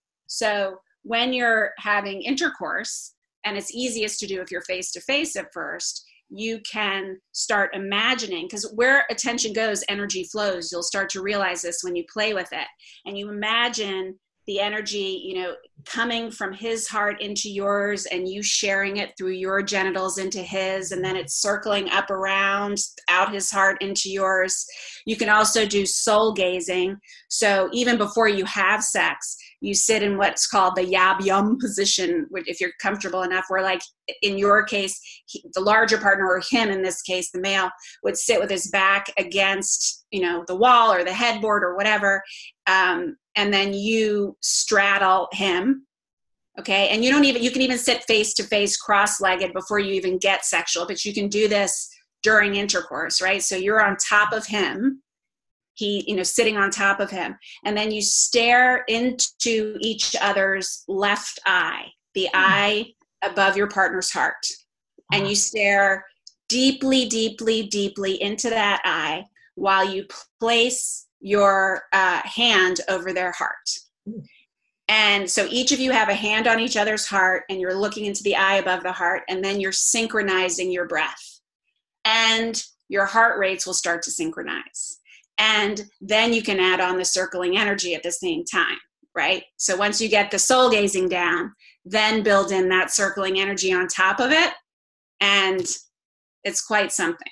So when you're having intercourse, and it's easiest to do if you're face to face at first, you can start imagining, because where attention goes, energy flows. You'll start to realize this when you play with it. And you imagine the energy, coming from his heart into yours, and you sharing it through your genitals into his, and then it's circling up around out his heart into yours. You can also do soul gazing. So even before you have sex, you sit in what's called the yab yum position, which, if you're comfortable enough, where, like in your case, the larger partner, or him in this case, the male, would sit with his back against, the wall or the headboard or whatever. And then you straddle him. Okay. And you can even sit face to face, cross-legged, before you even get sexual, but you can do this during intercourse, right? So you're on top of him. He, sitting on top of him. And then you stare into each other's left eye, the eye above your partner's heart. And you stare deeply, deeply, deeply into that eye while you place your hand over their heart. And so each of you have a hand on each other's heart, and you're looking into the eye above the heart, and then you're synchronizing your breath. And your heart rates will start to synchronize. And then you can add on the circling energy at the same time, right? So once you get the soul gazing down, then build in that circling energy on top of it. And it's quite something.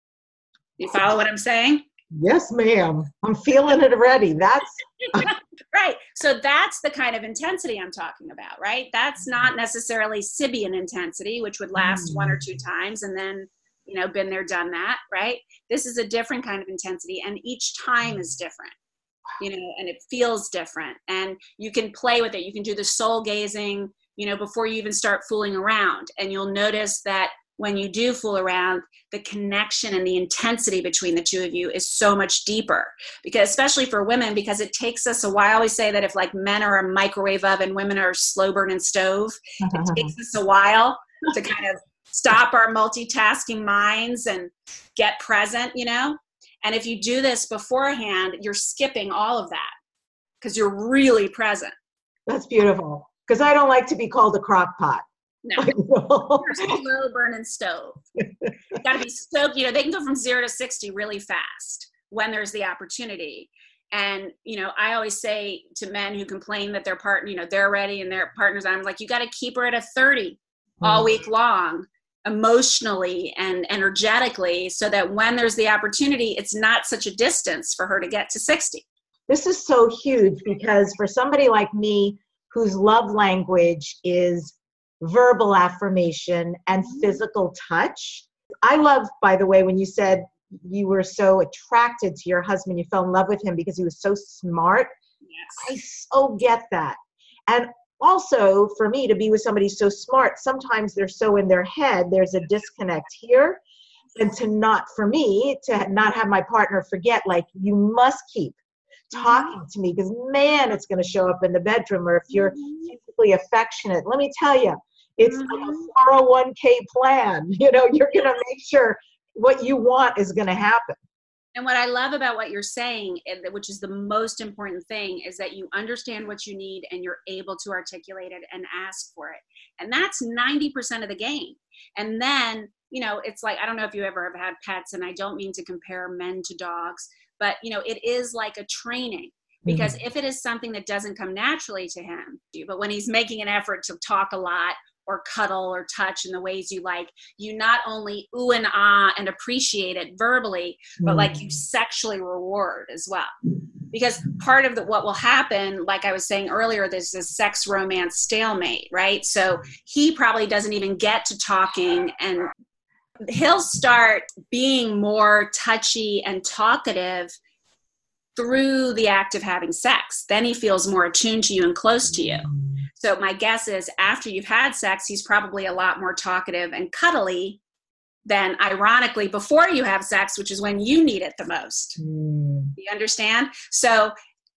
You follow what I'm saying? Yes, ma'am. I'm feeling it already. That's right. So that's the kind of intensity I'm talking about, right? That's not necessarily Sibian intensity, which would last one or two times and then, been there, done that, right? This is a different kind of intensity, and each time is different, and it feels different. And you can play with it. You can do the soul gazing, before you even start fooling around. And you'll notice that when you do fool around, the connection and the intensity between the two of you is so much deeper, because especially for women, because it takes us a while. I always say that if like men are a microwave oven, women are a slow burning stove. It takes us a while to kind of stop our multitasking minds and get present, And if you do this beforehand, you're skipping all of that because you're really present. That's beautiful. Because I don't like to be called a crock pot. No, you're a slow burning stove. Got to be stoked. They can go from 0 to 60 really fast when there's the opportunity. And, I always say to men who complain that their partner, they're ready and their partners, I'm like, you got to keep her at a 30 all week long, emotionally and energetically, so that when there's the opportunity, it's not such a distance for her to get to 60. This is so huge, because for somebody like me whose love language is verbal affirmation and physical touch. I love, by the way, when you said you were so attracted to your husband, you fell in love with him because he was so smart. Yes. I so get that. And also, for me, to be with somebody so smart, sometimes they're so in their head, there's a disconnect here. And to not have my partner forget, like, you must keep talking to me, because man, it's going to show up in the bedroom. Or if you're physically affectionate, let me tell you, it's like a 401k plan. You're going to make sure what you want is going to happen. And what I love about what you're saying, which is the most important thing, is that you understand what you need and you're able to articulate it and ask for it. And that's 90% of the game. And then, it's like, I don't know if you ever have had pets, and I don't mean to compare men to dogs, but, it is like a training. Because if it is something that doesn't come naturally to him, but when he's making an effort to talk a lot or cuddle or touch in the ways you like, you not only ooh and ah and appreciate it verbally, but like you sexually reward as well. Because part of what will happen, like I was saying earlier, there's this sex romance stalemate, right? So he probably doesn't even get to talking and He'll start being more touchy and talkative through the act of having sex. Then he feels more attuned to you and close to you. So my guess is after you've had sex, he's probably a lot more talkative and cuddly than, ironically, before you have sex, which is when you need it the most. You understand? So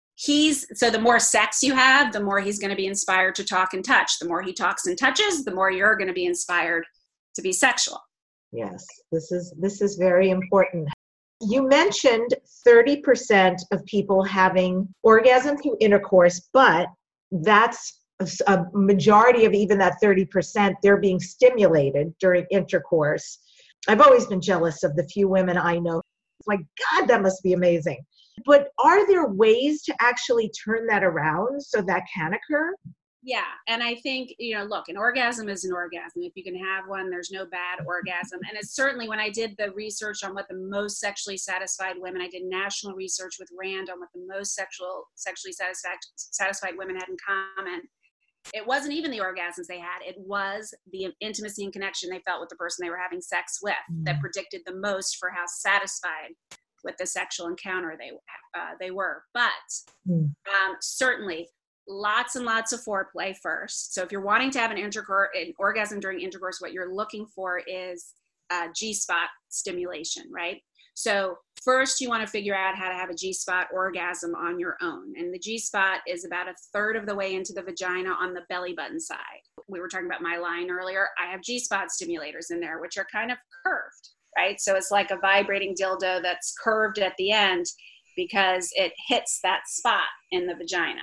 the more sex you have, the more he's going to be inspired to talk and touch. The more he talks and touches, the more you're going to be inspired to be sexual. Yes, this is very important. You mentioned 30% of people having orgasm through intercourse, but that's a majority of even that 30%, they're being stimulated during intercourse. I've always been jealous of the few women I know. It's like, God, that must be amazing. But are there ways to actually turn that around so that can occur? Yeah. And I think, look, an orgasm is an orgasm. If you can have one, there's no bad orgasm. And it's certainly, when I did the research on what the most sexually satisfied women, I did national research with RAND on what the most sexually satisfied women had in common. It wasn't even the orgasms they had. It was the intimacy and connection they felt with the person they were having sex with that predicted the most for how satisfied with the sexual encounter they were. But certainly, lots and lots of foreplay first. So if you're wanting to have an orgasm during intercourse, what you're looking for is G-spot stimulation, right? So first you want to figure out how to have a G-spot orgasm on your own. And the G-spot is about a third of the way into the vagina on the belly button side. We were talking about my line earlier. I have G-spot stimulators in there, which are kind of curved, right? So it's like a vibrating dildo that's curved at the end because it hits that spot in the vagina.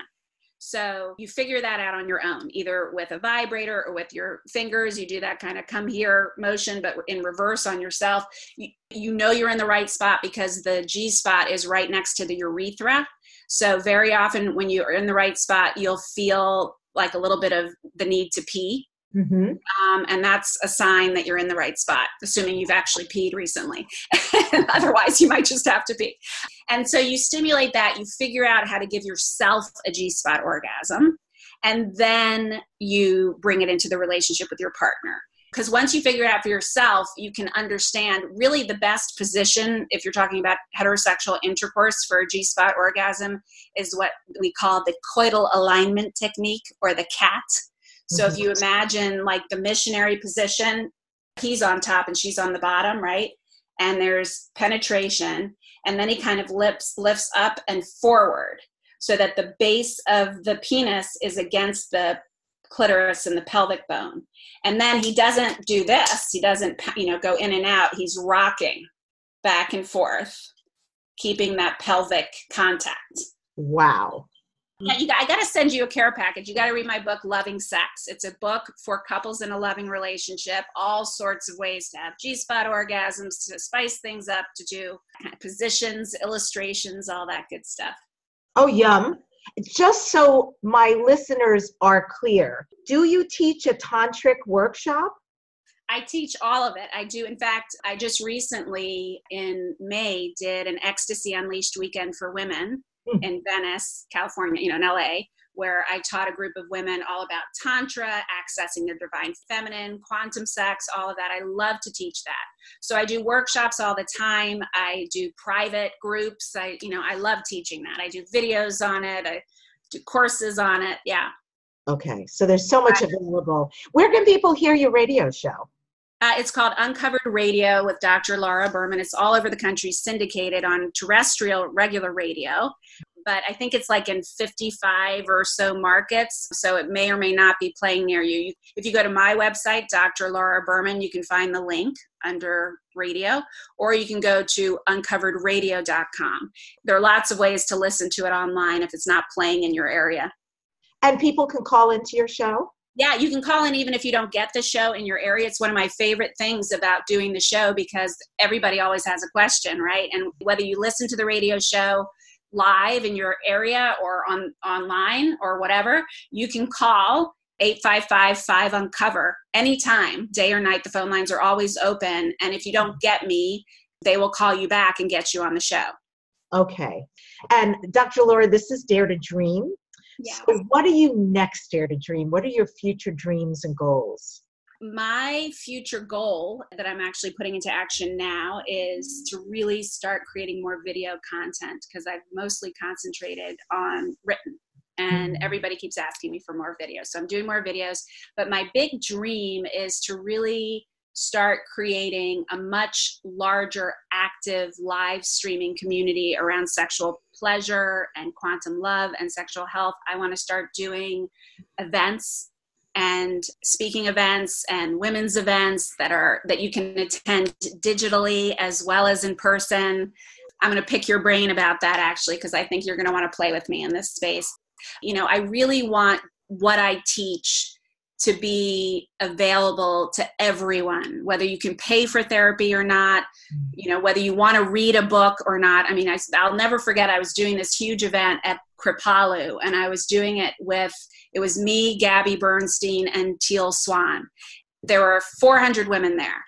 So you figure that out on your own, either with a vibrator or with your fingers. You do that kind of come here motion, but in reverse on yourself. You know you're in the right spot because the G spot is right next to the urethra. So very often when you're in the right spot, you'll feel like a little bit of the need to pee. Mm-hmm. And that's a sign that you're in the right spot, assuming you've actually peed recently. Otherwise, you might just have to pee. And so you stimulate that, you figure out how to give yourself a G-spot orgasm, and then you bring it into the relationship with your partner. Because once you figure it out for yourself, you can understand really the best position, if you're talking about heterosexual intercourse for a G-spot orgasm, is what we call the coital alignment technique, or the CAT. So if you imagine like the missionary position, he's on top and she's on the bottom, right? And there's penetration, and then he kind of lifts up and forward so that the base of the penis is against the clitoris and the pelvic bone. And then he doesn't do this. He doesn't, go in and out. He's rocking back and forth, keeping that pelvic contact. Wow. Yeah, I got to send you a care package. You got to read my book, Loving Sex. It's a book for couples in a loving relationship, all sorts of ways to have G-spot orgasms, to spice things up, to do positions, illustrations, all that good stuff. Oh, yum. Just so my listeners are clear, do you teach a tantric workshop? I teach all of it. I do. In fact, I just recently in May did an Ecstasy Unleashed weekend for women in Venice, California, in LA, where I taught a group of women all about Tantra, accessing their divine feminine, quantum sex, all of that. I love to teach that. So I do workshops all the time. I do private groups. I love teaching that. I do videos on it. I do courses on it. Yeah. Okay. So there's so much available. Where can people hear your radio show? It's called Uncovered Radio with Dr. Laura Berman. It's all over the country, syndicated on terrestrial regular radio. But I think it's like in 55 or so markets. So it may or may not be playing near you. If you go to my website, Dr. Laura Berman, you can find the link under radio, or you can go to uncoveredradio.com. There are lots of ways to listen to it online if it's not playing in your area. And people can call into your show? Yeah, you can call in even if you don't get the show in your area. It's one of my favorite things about doing the show because everybody always has a question, right? And whether you listen to the radio show live in your area or online or whatever, you can call 855-5UNCOVER anytime, day or night. The phone lines are always open. And if you don't get me, they will call you back and get you on the show. Okay. And Dr. Laura, this is Dare to Dream. Yeah. So what are you next, Dare to Dream? What are your future dreams and goals? My future goal that I'm actually putting into action now is to really start creating more video content, because I've mostly concentrated on written. And everybody keeps asking me for more videos. So I'm doing more videos. But my big dream is to really start creating a much larger, active, live streaming community around sexual pleasure and quantum love and sexual health. I want to start doing events and speaking events and women's events that you can attend digitally as well as in person. I'm going to pick your brain about that, actually, because I think you're going to want to play with me in this space. I really want what I teach to be available to everyone, whether you can pay for therapy or not, whether you want to read a book or not. I mean, I'll never forget, I was doing this huge event at Kripalu, and I was doing it it was me, Gabby Bernstein, and Teal Swan. There were 400 women there,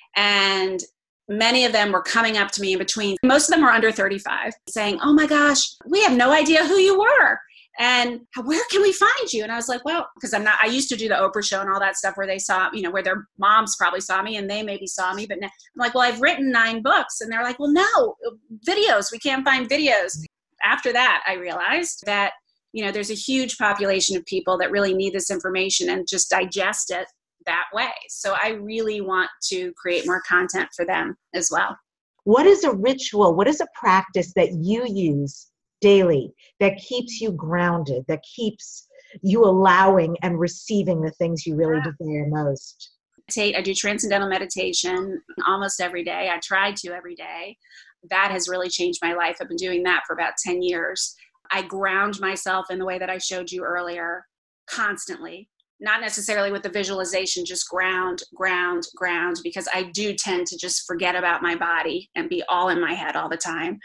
and many of them were coming up to me in between. Most of them were under 35, saying, "Oh my gosh, we have no idea who you were. And where can we find you?" And I was like, well, because I used to do the Oprah show and all that stuff where they saw, where their moms probably saw me and they maybe saw me. But now, I'm like, well, I've written 9 books. And they're like, well, no, videos. We can't find videos. After that, I realized that, there's a huge population of people that really need this information and just digest it that way. So I really want to create more content for them as well. What is a ritual? What is a practice that you use daily that keeps you grounded, that keeps you allowing and receiving the things you really desire most? I do transcendental meditation almost every day. I try to every day. That has really changed my life. I've been doing that for about 10 years. I ground myself in the way that I showed you earlier, constantly. Not necessarily with the visualization, just ground, because I do tend to just forget about my body and be all in my head all the time.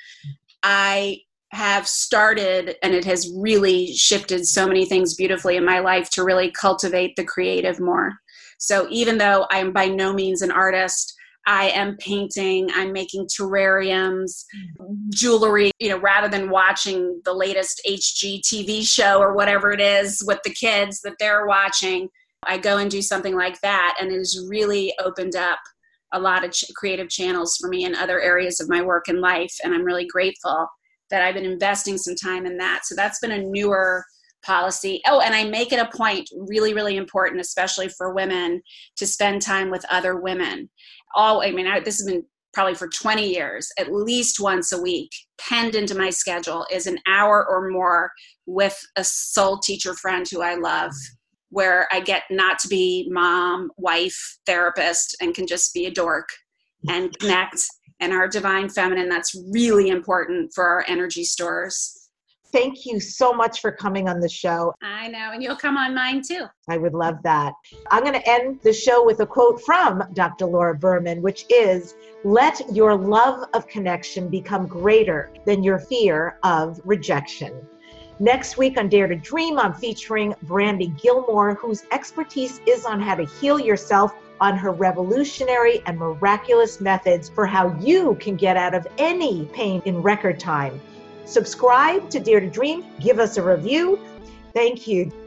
I have started, and it has really shifted so many things beautifully in my life, to really cultivate the creative more. So even though I am by no means an artist, I am painting, I'm making terrariums, jewelry, rather than watching the latest HGTV show or whatever it is with the kids that they're watching. I go and do something like that, and it has really opened up a lot of creative channels for me in other areas of my work and life. And I'm really grateful that I've been investing some time in that. So that's been a newer policy. Oh, and I make it a point, really, really important, especially for women, to spend time with other women. This has been probably for 20 years, at least once a week, penned into my schedule is an hour or more with a soul teacher friend who I love, where I get not to be mom, wife, therapist, and can just be a dork and connect. And our divine feminine, that's really important for our energy stores. Thank you so much for coming on the show. I know, and you'll come on mine too. I would love that. I'm going to end the show with a quote from Dr. Laura Berman, which is, "Let your love of connection become greater than your fear of rejection." Next week on Dare to Dream, I'm featuring Brandy Gilmore, whose expertise is on how to heal yourself, on her revolutionary and miraculous methods for how you can get out of any pain in record time. Subscribe to Dare to Dream. Give us a review. Thank you.